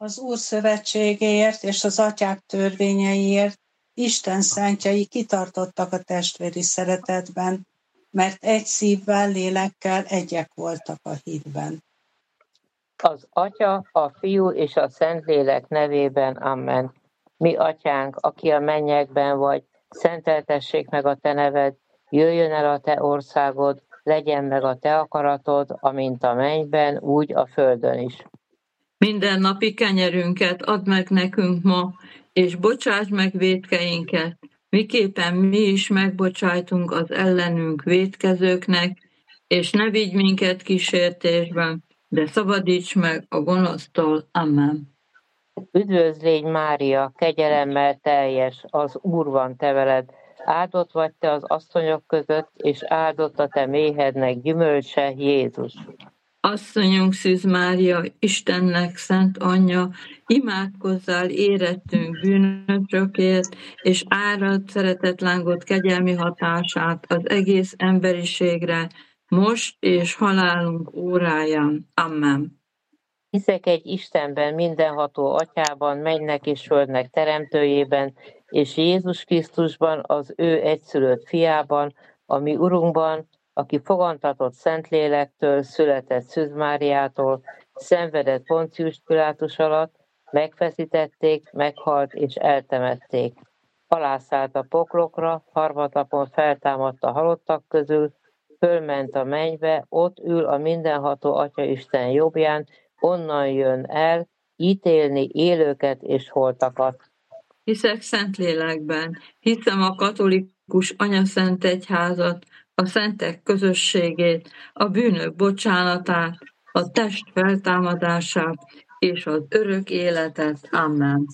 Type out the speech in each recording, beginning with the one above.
Az Úr szövetségéért és az atyák törvényeiért Isten szentjei kitartottak a testvéri szeretetben, mert egy szívvel, lélekkel egyek voltak a hitben. Az Atya, a Fiú és a Szentlélek nevében, amen. Mi atyánk, aki a mennyekben vagy, szenteltessék meg a te neved, jöjjön el a te országod, legyen meg a te akaratod, amint a mennyben, úgy a földön is. Minden napi kenyerünket add meg nekünk ma, és bocsáss meg vétkeinket, miképpen mi is megbocsájtunk az ellenünk vétkezőknek, és ne vigy minket kísértésben, de szabadíts meg a gonosztól. Amen. Üdvözl légy Mária, kegyelemmel teljes, az Úr van te veled, áldott vagy te az asszonyok között, és áldott a te méhednek gyümölcse, Jézus. Asszonyunk Szűz Mária, Istennek szent anyja, imádkozzál érettünk bűnösökért, és árad szeretetlángot kegyelmi hatását az egész emberiségre, most és halálunk óráján. Amen. Hiszek egy Istenben, mindenható Atyában, mennynek és földnek teremtőjében, és Jézus Krisztusban, az ő egyszülött fiában, a mi Urunkban, aki fogantatott Szentlélektől, született Szűz Máriától, szenvedett Poncius Pilátus alatt, megfeszítették, meghalt és eltemették. Alászállt a poklokra, harmadnapon feltámadt a halottak közül, fölment a mennybe, ott ül a mindenható Atya Isten jobbján, onnan jön el ítélni élőket és holtakat. Hiszek Szentlélekben, hiszem a katolikus anyaszent egyházat, a szentek közösségét, a bűnök bocsánatát, a test feltámadását és az örök életet. Amen.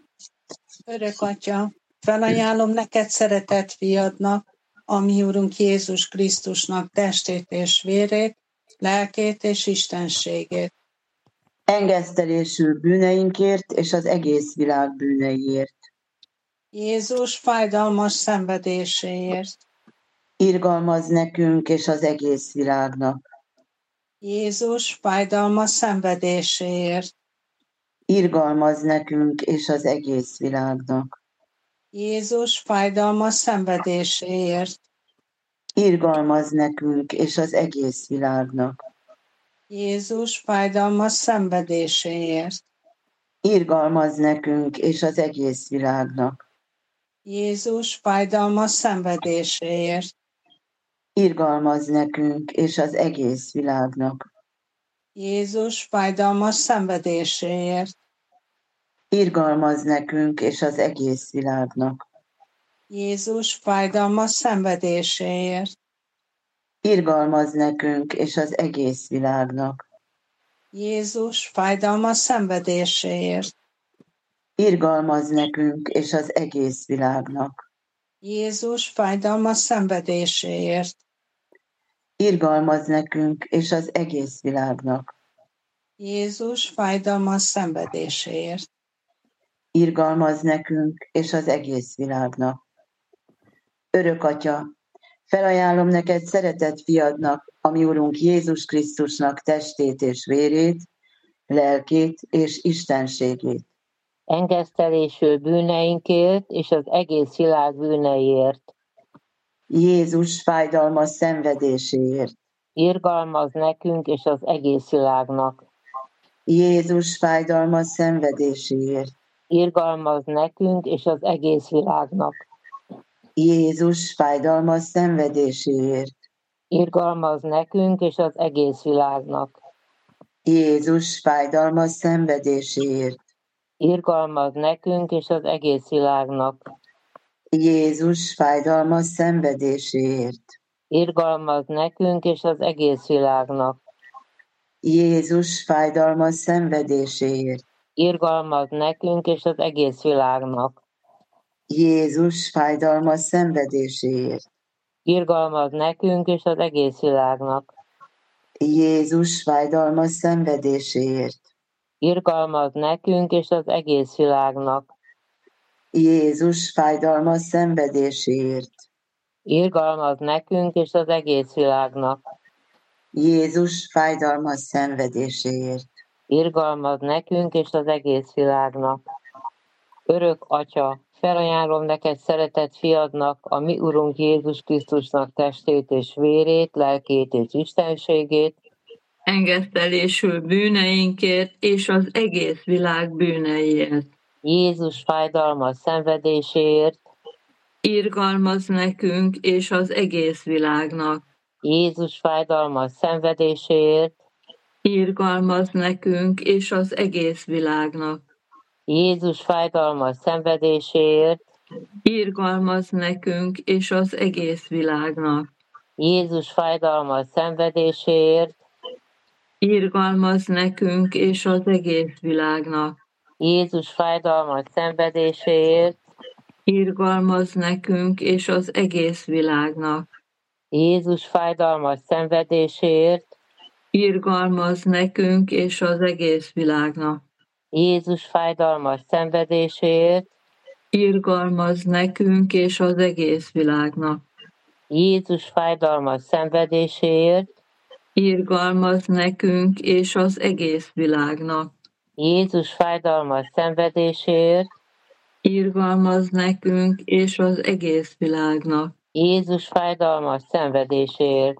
Örök Atya, felajánlom neked szeretett fiadnak, a mi Úrunk Jézus Krisztusnak testét és vérét, lelkét és istenségét. Engesztelésül bűneinkért és az egész világ bűneiért. Jézus fájdalmas szenvedéséért. Irgalmaz nekünk és az egész világnak. Jézus fájdalmas szenvedéséért. Irgalmaz nekünk és az egész világnak. Jézus fájdalmas szenvedéséért. Irgalmaz nekünk és az egész világnak. Jézus fájdalmas szenvedéséért. Irgalmaz nekünk és az egész világnak. Jézus fájdalmas szenvedéséért. Irgalmaz nekünk és az egész világnak. Jézus fájdalmas szenvedéséért. Irgalmaz nekünk és az egész világnak. Jézus fájdalmas szenvedéséért. Irgalmaz nekünk és az egész világnak. Jézus fájdalmas szenvedéséért. Irgalmaz nekünk és az egész világnak. Jézus fájdalmas szenvedéséért. Irgalmaz nekünk és az egész világnak. Jézus fájdalmas szenvedéséért. Irgalmaz nekünk és az egész világnak. Örök Atya, felajánlom neked szeretett fiadnak, a mi Urunk Jézus Krisztusnak testét és vérét, lelkét és istenségét. Engesztelésül bűneinkért és az egész világ bűneiért. Jézus fájdalmas szenvedéséért. Irgalmaz nekünk és az egész világnak. Jézus fájdalmas szenvedéséért. Irgalmaz nekünk és az egész világnak. Jézus fájdalmas szenvedéséért. Irgalmaz nekünk és az egész világnak. Jézus fájdalmas szenvedéséért. Irgalmaz nekünk és az egész világnak. Jézus fájdalmas szenvedéséért. Irgalmaz nekünk és az egész világnak. Jézus fájdalmas szenvedéséért. Irgalmaz nekünk és az egész világnak. Jézus fájdalmas szenvedéséért. Irgalmaz nekünk és az egész világnak. Jézus fájdalmas szenvedéséért. Irgalmaz nekünk és az egész világnak. Jézus fájdalmas szenvedéséért. Irgalmaz nekünk és az egész világnak. Jézus fájdalmas szenvedéséért. irgalmaz nekünk és az egész világnak. Örök Atya, felajánlom neked szeretett fiadnak, a mi Urunk Jézus Krisztusnak testét és vérét, lelkét és istenségét, engesztelésül bűneinkért és az egész világ bűneiért. Jézus fájdalmas szenvedéséért, Irgalmaz nekünk és az egész világnak. Jézus fájdalmas szenvedéséért, Irgalmaz nekünk és az egész világnak. Jézus fájdalmas szenvedéséért, Irgalmaz nekünk és az egész világnak. Jézus fájdalmas szenvedéséért, Irgalmaz nekünk és az egész világnak. Jézus fájdalmas szenvedéséért, Irgalmaz nekünk és az egész világnak. Jézus fájdalmas szenvedéséért, Irgalmaz nekünk és az egész világnak. Jézus fájdalmas szenvedéséért, Irgalmaz nekünk és az egész világnak. Jézus fájdalmas szenvedéséért, Irgalmaz nekünk és az egész világnak. Jézus fájdalmas szenvedéséért, Irgalmaz nekünk és az egész világnak. Jézus fájdalmas szenvedéséért,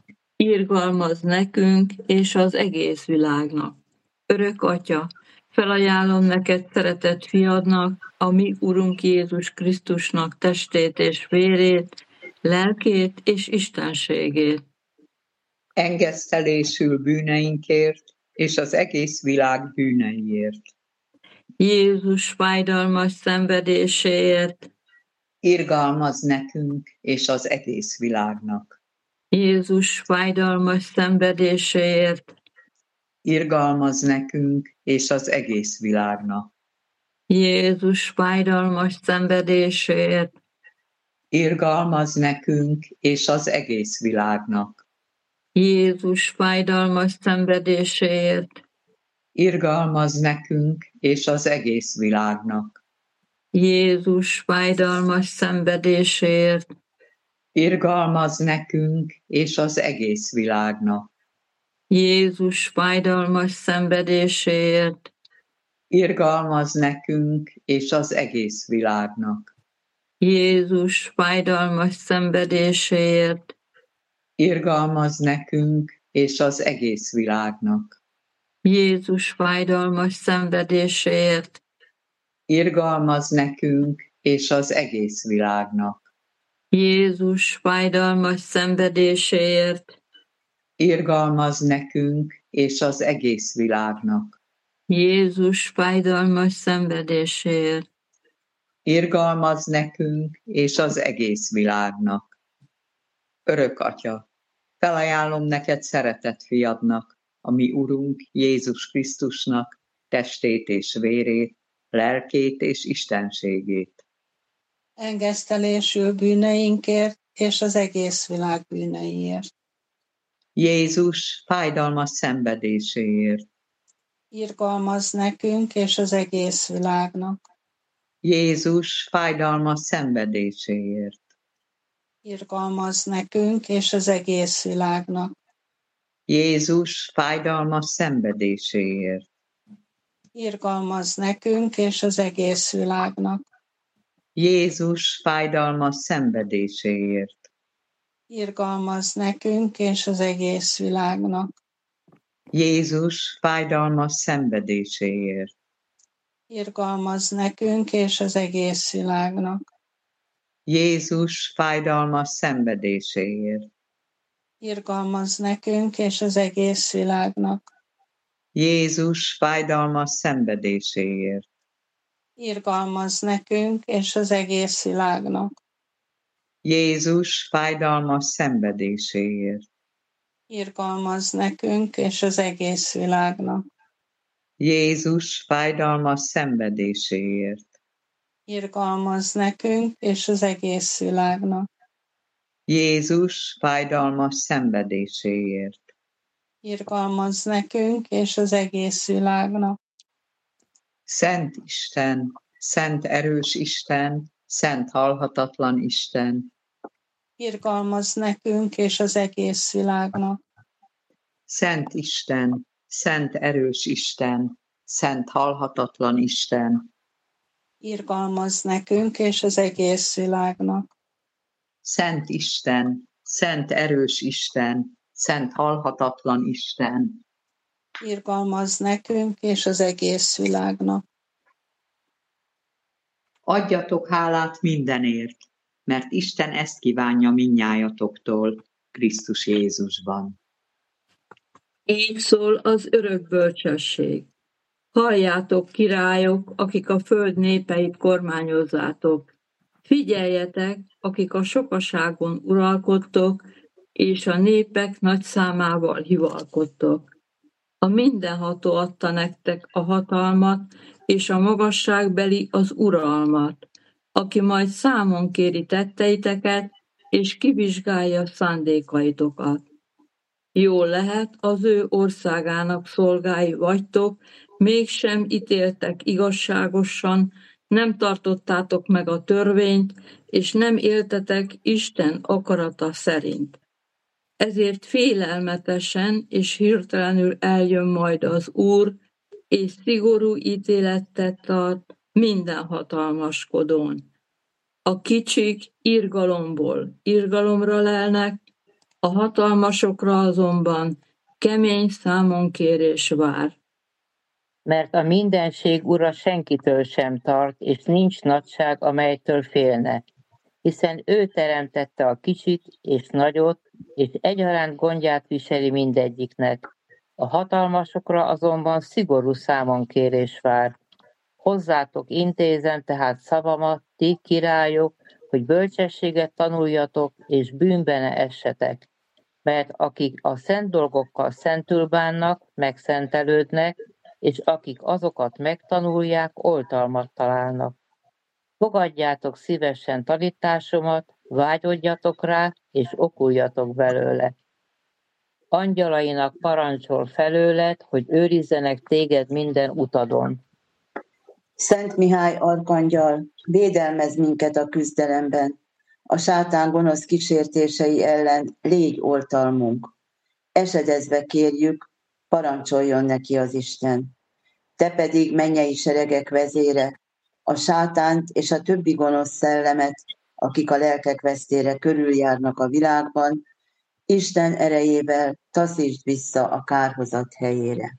Irgalmaz nekünk és az egész világnak. Örök Atya, felajánlom neked szeretett fiadnak, a mi Urunk Jézus Krisztusnak testét és vérét, lelkét és istenségét. Engesztelésül bűneinkért és az egész világ bűneiért. Jézus fájdalmas szenvedéséért, Irgalmaz nekünk és az egész világnak. Jézus fájdalmas szenvedéséért, Irgalmaz nekünk és az egész világnak. Jézus fájdalmas szenvedéséért, Irgalmaz nekünk és az egész világnak. Jézus fájdalmas szenvedéséért, Irgalmaz nekünk és az egész világnak. Jézus fájdalmas szenvedéséért, Irgalmaz nekünk és az egész világnak. Jézus fájdalmas szenvedéséért, Irgalmaz nekünk és az egész világnak. Jézus fájdalmas szenvedéséért, Irgalmaz nekünk és az egész világnak. Jézus fájdalmas szenvedéséért, Irgalmaz nekünk és az egész világnak. Jézus fájdalmas szenvedéséért, Irgalmaz nekünk és az egész világnak. Jézus fájdalmas szenvedéséért, Irgalmaz nekünk és az egész világnak. Örök Atya, felajánlom neked szeretett fiadnak, a mi Urunk Jézus Krisztusnak testét és vérét, lelkét és istenségét. Engesztelésül bűneinkért és az egész világ bűneiért. Jézus fájdalmas szenvedéséért. Irgalmaz nekünk és az egész világnak. Jézus fájdalmas szenvedéséért. Irgalmaz nekünk és az egész világnak. Jézus fájdalmas szenvedéséért. Irgalmaz nekünk és az egész világnak. Jézus fájdalmas szenvedéséért. Irgalmaz nekünk és az egész világnak. Jézus fájdalmas szenvedéséért. Irgalmaz nekünk és az egész világnak. Jézus fájdalmas szenvedéséért. Irgalmaz nekünk és az egész világnak. Jézus fájdalmas szenvedéséért. Irgalmaz nekünk és az egész világnak. Jézus fájdalmas szenvedéséért. Irgalmaz nekünk és az egész világnak. Jézus fájdalmas szenvedéséért. Irgalmaz nekünk és az egész világnak. Jézus fájdalmas szenvedéséért. Irgalmaz nekünk és az egész világnak. Szent Isten, szent erős Isten, szent halhatatlan Isten, Irgalmaz nekünk és az egész világnak. Szent Isten, Szent erős Isten, szent halhatatlan Isten, Irgalmazz nekünk és az egész világnak. Szent Isten, szent erős Isten, szent halhatatlan Isten, Irgalmazz nekünk és az egész világnak. adjatok hálát mindenért, mert Isten ezt kívánja mindnyájatoktól, Krisztus Jézusban. Így szól az örök bölcsesség. Halljátok, királyok, akik a föld népeit kormányozzátok. Figyeljetek, akik a sokaságon uralkodtok, és a népek nagy számával hivalkodtok. A mindenható adta nektek a hatalmat, és a magasságbeli az uralmat, aki majd számon kéri tetteiteket, és kivizsgálja szándékaitokat. Jól lehet, az ő országának szolgái vagytok, mégsem ítéltek igazságosan, nem tartottátok meg a törvényt, és nem éltetek Isten akarata szerint. Ezért félelmetesen és hirtelenül eljön majd az Úr, és szigorú ítéletet tart minden hatalmaskodón. A kicsik irgalomból irgalomra lelnek, a hatalmasokra azonban kemény számonkérés vár. Mert a mindenség ura senkitől sem tart, és nincs nagyság, amelytől félne. Hiszen ő teremtette a kicsit és nagyot, és egyaránt gondját viseli mindegyiknek. A hatalmasokra azonban szigorú számonkérés vár. Hozzátok intézem tehát szavamat, ti királyok, hogy bölcsességet tanuljatok, és bűnbe ne essetek. Mert akik a szent dolgokkal szentül bánnak, megszentelődnek, és akik azokat megtanulják, oltalmat találnak. Fogadjátok szívesen tanításomat, vágyodjatok rá, és okuljatok belőle. Angyalainak parancsol felőled, hogy őrizzenek téged minden utadon. Szent Mihály arkangyal, védelmez minket a küzdelemben. A sátán gonosz kísértései ellen légy oltalmunk. Esedezve kérjük, parancsoljon neki az Isten. Te pedig, mennyei seregek vezére, a sátánt és a többi gonosz szellemet, akik a lelkek vesztére körüljárnak a világban, Isten erejével taszítsd vissza a kárhozat helyére.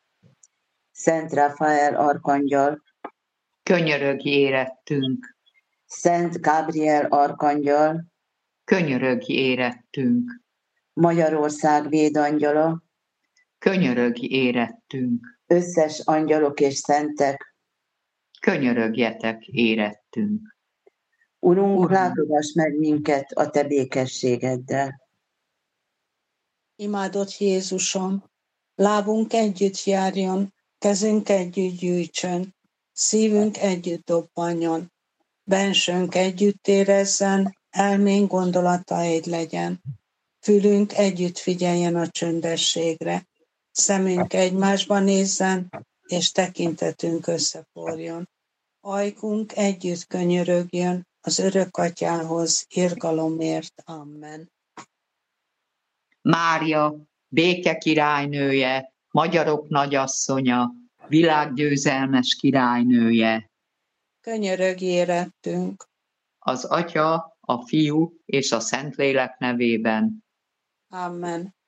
Szent Rafael arkangyal, Könyörögj érettünk, Szent Gabriel arkangyal, könyörögj érettünk, Magyarország védangyala, könyörögj érettünk, összes angyalok és szentek, könyörögjetek érettünk. Urunk, látogass meg minket a te békességeddel. Imádott Jézusom, lábunk együtt járjon, kezünk együtt gyűjtsön, szívünk együtt dobbanjon, bensőnk együtt érezzen, elménk gondolata egy legyen. Fülünk együtt figyeljen a csöndességre, szemünk egymásba nézzen, és tekintetünk összeforjon. Ajkunk együtt könyörögjön az örök atyához irgalomért. Amen. Mária, béke királynője, magyarok nagyasszonya, világgyőzelmes királynője, Könyörögj érettünk. az Atya, a Fiú és a Szentlélek nevében. Amen.